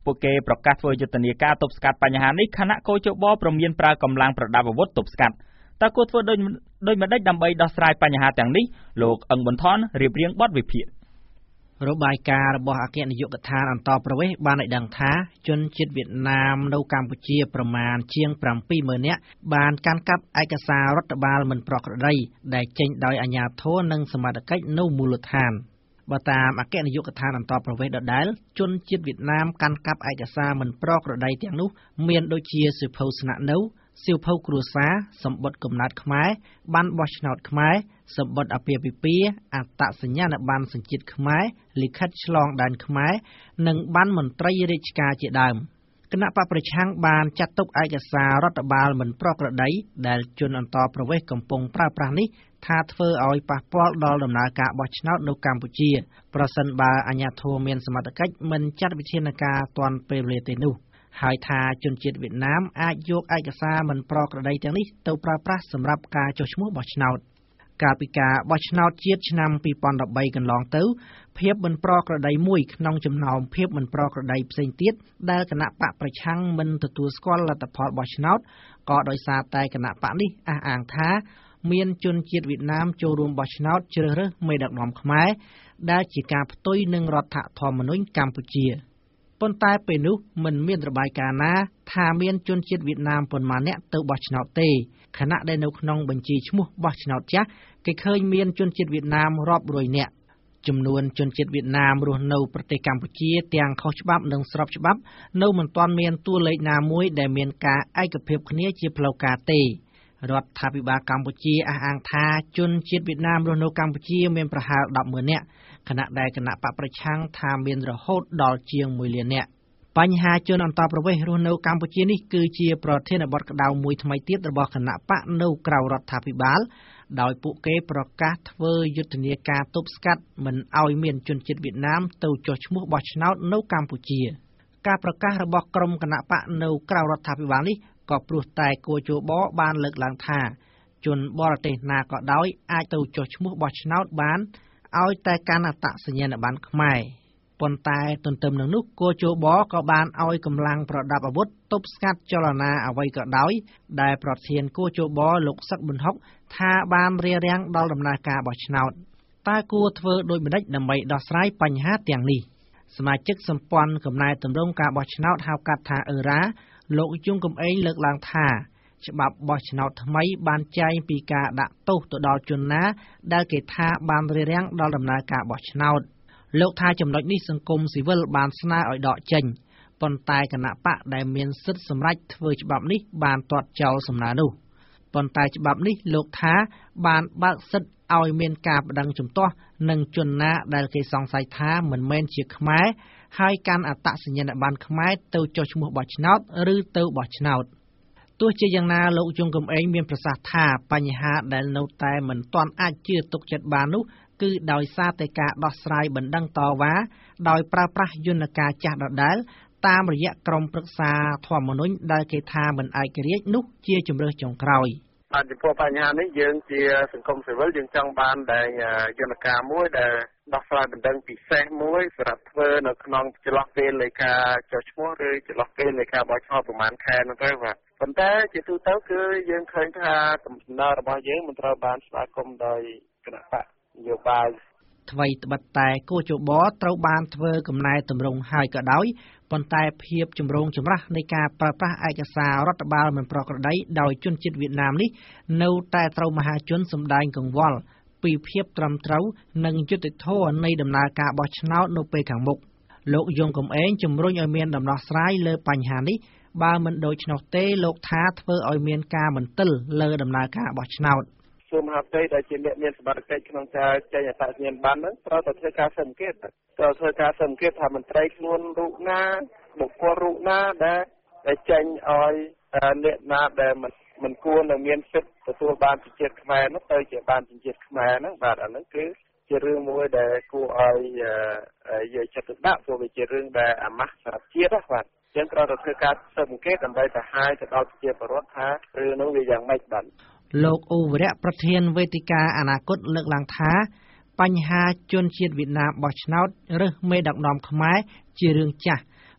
ពួកគេប្រកាសធ្វើយុទ្ធនាការទប់ស្កាត់បញ្ហានេះខណៈកោជបព្រមមានប្រើកម្លាំងប្រដាប់អាវុធទប់ស្កាត់តើគួរធ្វើដូចដូចម្តេចដើម្បីដោះស្រាយបញ្ហាទាំងនេះលោកអឹងប៊ុនថនរៀបរៀងបទវិភាគរបាយការណ៍របស់អគ្គនាយកដ្ឋានអន្តរប្រវេសន៍បានឲ្យដឹងថាជនជាតិវៀតណាមនៅកម្ពុជាប្រមាណជាង ប្រាំពីរម៉ឺន នាក់បានកាន់កាប់ឯកសាររដ្ឋបាលមិនប្រក្រតីដែលចេញដោយអាជ្ញាធរនិងសមត្ថកិច្ចនៅមូលដ្ឋានបើតាមអគ្គនាយកដ្ឋានអន្តរប្រវេសន៍ដដែលជនជាតិវៀតណាមកាន់កាប់ឯកសារមិនប្រក្រតីទាំងនោះមានដូចជាសៀវភៅស្នាក់នៅសៀវភៅគ្រួសារសម្បត្តិកំណើតខ្មែរប័ណ្ណបោះឆ្នោតខ្មែរសម្បត្តិអាពាហ៍ពិពាហ៍អត្តសញ្ញាណប័ណ្ណសញ្ជាតិខ្មែរលិខិតឆ្លងដែនខ្មែរនិងប័ណ្ណមន្ត្រីរាជការជាដើមគណៈបកប្រឆាំងបានចាត់ទុកឯកសាររដ្ឋបាលមិនប្រក្រតីដែលជនអន្តរប្រវេសន៍កំពុងប្រើប្រាស់នេះថាធ្វើឲ្យប៉ះពាល់ដល់ដំណើរការបោះឆ្នោតនៅកម្ពុជាប្រសិនបើអាជ្ញាធរមានសមត្ថកិច្ចមិនចាត់វិធានការទាន់ពេលវេលាទេនោះហើយថាជនជាតិវៀតណាមអាចយកឯកសារមិនប្រក្រតីទាំងនេះទៅប្រើប្រាស់សម្រាប់ការចុះឈ្មោះបោះឆ្នោតកាលពីការបោះឆ្នោតជាតិឆ្នាំពីរពាន់ដប់បីកន្លងទៅភាពមិនប្រក្រតីមួយក្នុងចំណោមភាពមិនប្រក្រតីផ្សេងទៀតដែលគណៈបកប្រឆាំងមិនទទួលស្គាល់លទ្ធផលបោះឆ្នោតក៏ដោយសារតែគណៈបកនេះអះអាងថាមានជនជាតិវៀតណាមចូលរួមបោះឆ្នោតជ្រើសរើសមេដឹកនាំខ្មែរដែលជាការផ្ទុយនឹងរដ្ឋធម្មនុញ្ញកម្ពុជាប៉ុន្តែពេលនោះមិនមានរបាយការណ៍ណាថាមានជនជាតិវៀតណាមប៉ុន្មាននាក់ទៅបោះឆ្នោតទេខណៈដែលនៅក្នុងបញ្ជីឈ្មោះបោះឆ្នោតចាស់គេឃើញមានជនជាតិវៀតណាមរាប់រយនាក់ចំនួនជនជាតិវៀតណាមរស់នៅប្រទេសកម្ពុជាទាំងខុសច្បាប់និងស្របច្បាប់នៅមិនទាន់មានតួលេខណាមួយដែលមានការឯកភាពគ្នាជាផ្លូវការទេរដ្ឋាភិបាលកម្ពុជាអះអាងថាជនជាតិវៀតណាមរស់នៅកម្ពុជាមានប្រហែល ដប់ម៉ឺន នាក់ខណៈដែលគណៈបកប្រឆាំងថាមានរហូតដល់ជាងមួយលាននាក់បញ្ហាជនអន្តរប្រវេសន៍រស់នៅកម្ពុជានេះគឺជាប្រធានបទក្តៅមួយថ្មីទៀតរបស់គណៈបកនៅក្រៅរដ្ឋាភិបាលដោយពួកគេប្រកាសធ្វើយុទ្ធនាការទប់ស្កាត់មិនឲ្យមានជនជាតិវៀតណាមទៅចុះឈ្មោះបោះឆ្នោតនៅកម្ពុជាការប្រកាសរបស់ក្រុមគណៈបកនៅក្រៅរដ្ឋាភិបាលនេះក៏ព្រោះតែគូជបបានលើកឡើងថាជនបរទេសណាក៏ដោយអាចទៅចុះឈ្មោះបោះឆ្នោតបានឲ្យតែកាន់អត្តសញ្ញាណប័ណ្ណខ្មែរប៉ុន្តែទន្ទឹមនឹងនោះគូជបក៏បានឲ្យកម្លាំងប្រដាប់អាវុធទប់ស្កាត់ចលនាអ្វីក៏ដោយដែលប្រធានគូជបលោកសឹកប៊ុនហុកថាបានរារាំងដល់ដំណើរការបោះឆ្នោតតើគួរធ្វើដូចម្តេចដើម្បីដោះស្រាយបញ្ហាទាំងនេះសមាជិកសម្ព័ន្ធកំណែទម្រង់ការបោះឆ្នោតហៅកាត់ថាអឺរ៉ាលោកយងកំឯងលើកឡើងថាច្បាប់បោះឆ្នោតថ្មីបានចែងពីការដាក់ទោសទៅដល់ជនណាដែលគេថាបានរារាំងដល់ដំណើរការបោះឆ្នោតលោកថាចំណុចនេះសង្គមស៊ីវិលបានស្នើឲ្យដកចេញប៉ុន្តែគណៈបកដែលមានសិទ្ធិសម្រេចធ្វើច្បាប់នេះបានទាត់ចោលសំណើនោះប៉ុន្តែច្បាប់នេះលោកថាបានបើកសិទ្ធិឲ្យមានការបដិងជំទាស់នឹងជនណាដែលគេសង្ស័យថាមិនមែនជាខ្មែរហើយកាន់អត្តសញ្ញាណប័ណ្ណខ្មែរទៅចុះឈ្មោះបោះឆ្នោតឬទៅបោះឆ្នោតទោះជាយ៉ាងណាលោកយងកំឯងមានប្រសាសន៍ថាបញ្ហាដែលនៅតែមិនទាន់អាចជឿទុកចិត្តបាននោះគឺដោយសារតែការដោះស្រាយបណ្ដឹងតវ៉ាដោយប្រើប្រាស់យន្តការចាស់ដដែលតាមរយៈក្រុមប្រឹក្សាធម្មនុញ្ញដែលគេថាមិនឯករាជ្យនោះជាជំរើសចុងក្រោយចំពោះបញ្ហានេះយើងជាសង្គមស៊ីវិលយើងចង់បានដែលយន្តការមួយដែលដោះស្រាយបណ្ដឹងពិសេសមួយសម្រាប់ធ្វើនៅក្នុងចន្លោះពេលនៃការចុះឈ្មោះឬចន្លោះពេលនៃការបោះឆ្នោតប្រហែលខែនោះទៅបាទប៉ុន្តែជាទូទៅគឺយើងឃើញថាដំណើររបស់យើងមិនត្រូវបានស្វាគមន៍ដោយគណៈបកនយោបាយថ្មីត្បិតតែគូជបត្រូវបានធ្វើកំណែទម្រង់ហើយក៏ដោយប៉ុន្តែភាពចម្រូងចម្រាសនៃការប្រើប្រាស់ឯកសាររដ្ឋបាលមិនប្រក្រតីដោយជនជាតិវៀតណាមនេះនៅតែត្រូវមហាជនសម្ដែងកង្វល់ពីភាពត្រឹមត្រូវនិងយុត្តិធម៌នៃដំណើរការបោះឆ្នោតនៅពេលខាងមុខលោកយងកំឯងជំរុញឲ្យមានដំណោះស្រាយលើបញ្ហានេះបើមិនដូច្នោះទេលោកថាធ្វើឲ្យមានការមន្ទិលលើដំណើរការបោះឆ្នោតសូមហាត់ទេដែលជាអ្នកមានសមត្ថកិច្ចក្នុងការចេញអត្តសញ្ញាណប័ណ្ណហ្នឹងត្រូវតែធ្វើការស៊ើបអង្កេតត្រូវធ្វើការស៊ើបអង្កេតថាមន្ត្រីខ្លួនរូបណាបុគ្គលរូបណាដែលដែលចេញឲ្យអ្នកណាដែលមិនមិនគួរនឹងមានសិទ្ធិទទួលបានជាជាតិខ្មែរនោះទៅជាបានជាជាតិខ្មែរហ្នឹងបាទអាហ្នឹងគឺជារឿងមួយដែលគួរឲ្យយកចិត្តទុកដាក់ព្រោះវាជារឿងដែលអាម៉ាស់សម្រាប់ជាតិណាបាទយើងត្រូវតែធ្វើការស៊ើបអង្កេតដើម្បីទៅហាយទៅដល់ប្រជាពលរដ្ឋថារឿងនោះវាយ៉ាងម៉េចបាទលោកអ៊ូវរៈប្រធានវេទិកាអនាគតលើកឡើងថាបញ្ហាជនជាតិវៀតណាមបោះឆ្នោតរើសមេដឹកនាំខ្មែរជារឿងចាស់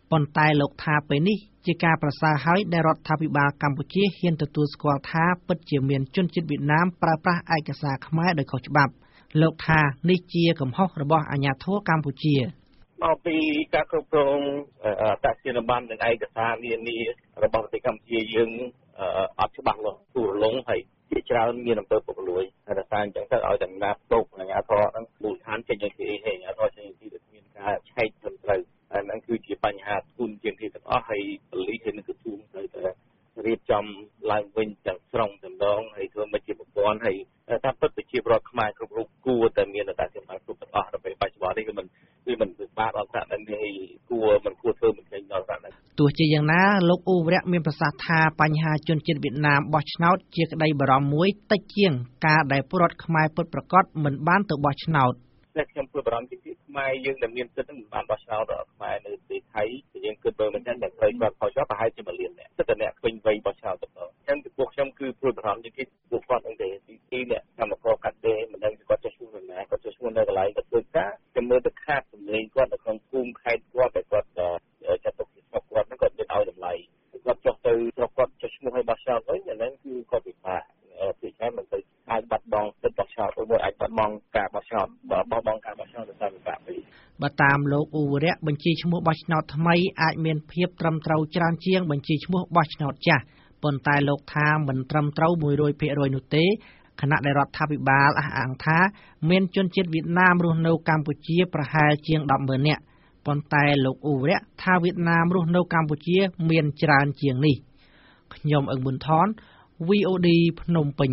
ប៉ុន្តែលោកថាពេលនេះជាការប្រសើរហើយដែលរដ្ឋាភិបាលកម្ពុជាហ៊ានទទួលស្គាល់ថាពិតជាមានជនជាតិវៀតណាមប្រើប្រាស់ឯកសារខ្មែរដោយខុសច្បាប់លោកថានេះជាកំហុសរបស់អាជ្ញាធរកម្ពុជាមកពីការគ្រប់គ្រងអត្តសញ្ញាណប័ណ្ណនិងឯកសារនានារបស់ប្រទេសកម្ពុជាយើងអត់ច្បាស់លាស់ទូរលងហើយជាច្រើនមានអំពើពុករលួយហើយតែអញ្ចឹងទៅឲ្យតែណាប់ទុកអាជ្ញាធរហ្នឹងមូលដ្ឋានចេញឲ្យគេអាជ្ញាធរចេញឲ្យគេមានការឆែកត្រឹមត្រូវហើយហ្នឹងគឺជាបញ្ហាធ្ងន់ជាងគេទាំងអស់ហើយប៉ូលីសហើយនឹងក្រសួងត្រូវតែរៀបចំឡើងវិញទាំងស្រុងទាំងដងហើយធ្វើមកជាប្រព័ន្ធហើយតាមពិតប្រជាពលរដ្ឋខ្មែរគ្រប់រូបគួរតែមានអត្តសញ្ញាណគ្រប់ទាំងអស់ដើម្បីបច្ចុប្បន្ននេះគឺមិនគឺមិនពិបាកដល់ថ្នាក់ហ្នឹងទេគួរមិនគួរធ្វើមិនចេញដល់ថ្នាក់ហ្នឹងទោះជាយ៉ាងណាលោកអ៊ូវរៈមានប្រសាសន៍ថាបញ្ហាជនជាតិវៀតណាមបោះឆ្នោតជាក្តីបារម្ភមួយតិចជាងការដែលពលរដ្ឋខ្មែរពិតប្រាកដមិនបានទៅបោះឆ្នោតតែខ្ញុំព្រួយបារម្ភពីខ្មែរយើងដែលមានសិទ្ធិនឹងបានបោះឆ្នោតដល់ខ្មែរនៅប្រទេសថៃយើងគិតមើលមិនចឹងតែត្រូវគាត់ខុសច្បាប់ប្រហែលជាមួយលានអ្នកសិទ្ធិតែអ្នកពេញវ័យបោះឆ្នោតទៅអញ្ចឹងពួកខ្ញុំគឺព្រួយបារម្ភជាងគេពួកគាត់ហ្នឹងទេទីទីអ្នកកម្មករកាត់ដេរមិនដឹងគាត់ចុះឈ្មោះនៅណាគាត់ចុះឈ្មោះនៅកន្លែងគាត់ធ្វើការខ្ញុំមើលទៅខាតសម្លេងគាត់នៅក្នុងភូមិខេត្តគាត់តែគាត់ចាត់ទុកជាស្រុកគាត់ហ្នឹងគាត់មានឲ្យតម្លៃគាត់ចុះទៅស្រុកគាត់ចុះឈ្មោះឲ្យបោះឆ្នោតវិញអាហ្នឹងគឺគាត់ពិបាកពីច្រើនមិនទៅអាចបាត់បង់សិទ្ធិបោះឆ្នោតឬអាចបាត់បង់ការបោះឆ្នោតបើបោះបង់ការបោះឆ្នោតទៅតាមវិបាកវិញបើតាមលោកអ៊ូវរៈបញ្ជីឈ្មោះបោះឆ្នោតថ្មីអាចមានភាពត្រឹមត្រូវច្រើនជាងបញ្ជីឈ្មោះបោះឆ្នោតចាស់ប៉ុន្តែលោកថាមិនត្រឹមត្រូវ មួយរយភាគរយ នោះទេខណៈដែលរដ្ឋាភិបាលអះអាងថាមានជនជាតិវៀតណាមរស់នៅកម្ពុជាប្រហែលជាង ដប់ម៉ឺន នាក់ប៉ុន្តែលោកអ៊ូវរៈថាវៀតណាមរស់នៅកម្ពុជាមានច្រើនជាងនេះខ្ញុំអឹងប៊ុនថន វី អូ ឌី ភ្នំពេញ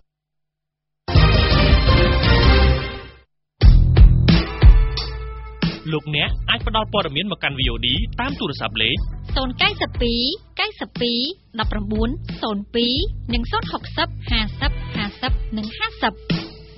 លោកអ្នកអាចផ្ដល់ព័ត៌មានមកកាន់ វី អូ ឌី តាមទូរស័ព្ទលេខศูนย์ เก้า สอง เก้า สอง หนึ่ง เก้า ศูนย์ ศูนย์ สอง หนึ่ง หก ศูนย์ ห้า ศูนย์ ห้า ศูนย์ หนึ่ง ห้า ศูนย์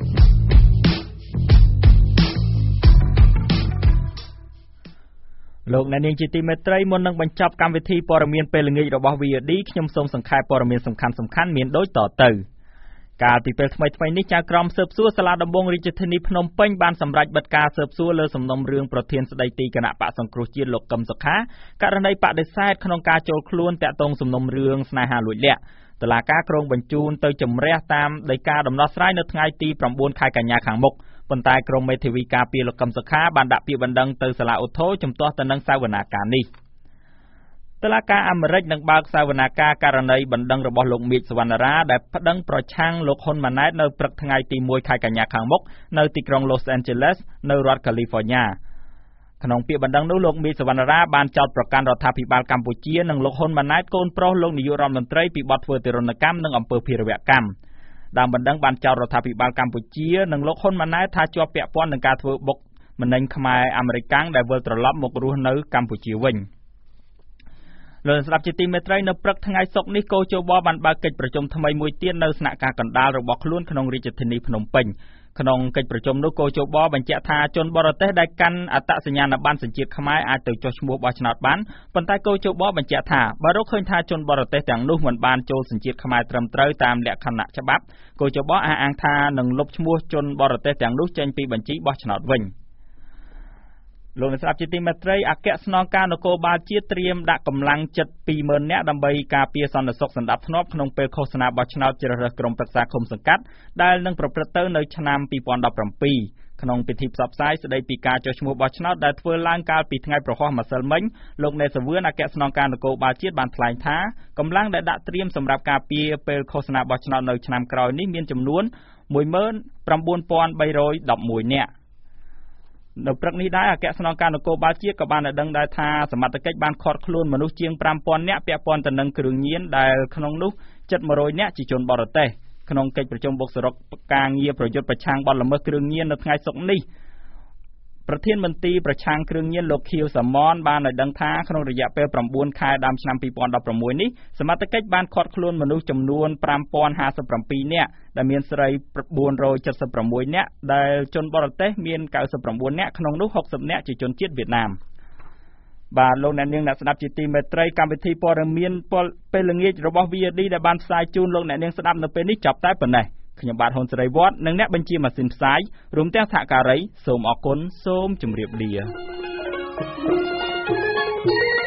លោកអ្នកនាងជាទីមេត្រីមុននឹងបញ្ចប់កម្មវិធីព័ត៌មានពេលល្ងាចរបស់ វី អូ ឌី ខ្ញុំសូមសង្ខេបព័ត៌មានសំខាន់ៗមានដូចតទៅកាលពីពេលថ្មីៗនេះចៅក្រមស៊ើបសួរសាលាដំបងរាជធានីភ្នំពេញបានសម្រេចបិទការស៊ើបសួរលើសំណុំរឿងប្រធានស្ដីទីគណៈបកសង្គ្រោះជាតិលោកកឹមសុខាករណីបដិសេធក្នុងការចូលខ្លួនតាក់ទងសំណុំរឿងស្នេហាលួចលាក់តុលាការក្រុងបញ្ជូនទៅជំរះតាមដីកាដំណោះស្រាយនៅថ្ងៃទីប្រាំបួនខែកញ្ញាខាងមុខប៉ុន្តែក្រុមមេធាវីការពារលោកកឹមសុខាបានដាក់ពាក្យបណ្ដឹងទៅសាលាឧទ្ធរជំទាស់ទៅនឹងសវនាការនេះតុលាការអាមេរិកនឹងបើកសវនាការករណីបណ្ដឹងរបស់លោកមេឃសវណ្ណារាដែលប្តឹងប្រឆាំងលោកហ៊ុនម៉ាណែតនៅព្រឹកថ្ងៃទីមួយខែកញ្ញាខាងមុខនៅទីក្រុង Los Angeles នៅរដ្ឋ California ក្នុងពាក្យបណ្ដឹងនោះលោកមេឃសវណ្ណារាបានចោទប្រកាន់រដ្ឋាភិបាលកម្ពុជានិងលោកហ៊ុនម៉ាណែតកូនប្រុសលោកនាយករដ្ឋមន្ត្រីពីបទធ្វើទារុណកម្មនិងអំពើភេរវកម្មដើមបណ្ដឹងបានចោទរដ្ឋាភិបាលកម្ពុជានិងលោកហ៊ុនម៉ាណែតថាជាប់ពាក់ព័ន្ធនឹងការធ្វើបុកម្នេញខ្មែរអាមេរិកាំងដែលវិលត្រឡប់មករស់នៅកម្ពុជាវិញលោកស្ដាប់ជាទីមេត្រីនៅព្រឹកថ្ងៃសុក្រនេះកោជបបានបើកកិច្ចប្រជុំថ្មីមួយទៀតនៅស្នាក់ការកណ្ដាលរបស់ខ្លួនក្នុងរាជធានីភ្នំពេញក្នុងកិច្ចប្រជុំនោះកោជបបញ្ជាក់ថាជនបរទេសដែលកាន់អត្តសញ្ញាណប័ណ្ណសញ្ជាតិខ្មែរអាចទៅចុះឈ្មោះបោះឆ្នោតបានប៉ុន្តែកោជបបញ្ជាក់ថាបើរកឃើញថាជនបរទេសទាំងនោះមិនបានចូលសញ្ជាតិខ្មែរត្រឹមត្រូវតាមលក្ខណៈច្បាប់កោជបអះអាងថានឹងលុបឈ្មោះជនបរទេសទាំងនោះចេញពីបញ្ជីបោះឆ្នោតវិញលោកអ្នកស្ដាប់ជាទីមេត្រីអគ្គស្នងការនគរបាលជាតិត្រៀមដាក់កម្លាំងជិត ពីរម៉ឺន នាក់ដើម្បីការពារសន្តិសុខសណ្ដាប់ធ្នាប់ក្នុងពេលឃោសនាបោះឆ្នោតជ្រើសរើសក្រុមប្រឹក្សាឃុំសង្កាត់ដែលនឹងប្រព្រឹត្តទៅនៅឆ្នាំពីរពាន់ដប់ប្រាំពីរក្នុងពិធីផ្សព្វផ្សាយស្ដីពីការចុះឈ្មោះបោះឆ្នោតដែលធ្វើឡើងកាលពីថ្ងៃប្រហោះម្សិលមិញលោកណេសវឿនអគ្គស្នងការនគរបាលជាតិបានថ្លែងថាកម្លាំងដែលដាក់ត្រៀមសម្រាប់ការពារពេលឃោសនាបោះឆ្នោតនៅឆ្នាំក្រោយនេះមានចំនួន មួយម៉ឺនប្រាំបួនពាន់បីរយដប់មួយ នាក់នៅព្រឹកនេះដែរអគ្គស្នងការនគរបាលជាតិក៏បានដឹងដែរថាសមត្ថកិច្ចបានឃាត់ខ្លួនមនុស្សជាង ប្រាំពាន់ នាក់ពាក់ព័ន្ធទៅនឹងគ្រឿងញៀនដែលក្នុងនោះជិត មួយរយ នាក់ជាជនបរទេសក្នុងកិច្ចប្រជុំបុកសរុបការងារប្រយុទ្ធប្រឆាំងបទល្មើសគ្រឿងញៀននៅថ្ងៃសុក្រនេះប្រធានមន្ត្រីប្រឆាំងគ្រឿងញៀនលោកខៀវសាមនបានឲ្យដឹងថាក្នុងរយៈពេលប្រាំបួនខែដើមឆ្នាំពីរពាន់ដប់ប្រាំមួយនេះសមត្ថកិច្ចបានឃាត់ខ្លួនមនុស្សចំនួន ប្រាំពាន់ហាសិបប្រាំពីរ នាក់ដែលមានស្រីបួនរយចិតសិបប្រាំមួយ នាក់ដែលជនបរទេសមានកៅសិបប្រាំបួន នាក់ក្នុងនោះហុកសិប នាក់ជាជនជាតិវៀតណាមបាទលោកអ្នកនាងអ្នកស្ដាប់ជាទីមេត្រីកម្មវិធីព័ត៌មានពេលល្ងាចរបស់ វី អូ ឌី ដែលបានផ្សាយជូនលោកអ្នកនាងស្ដាប់នៅពេលនេះចប់តែប៉ុណ្ណេះខ្ញុំបាទហ៊ុនសេរីវត្តនិងអ្នកបញ្ជាម៉ាស៊ីនផ្សាយរួមទាំងសហការីសូមអរគុណសូមជម្រាបលា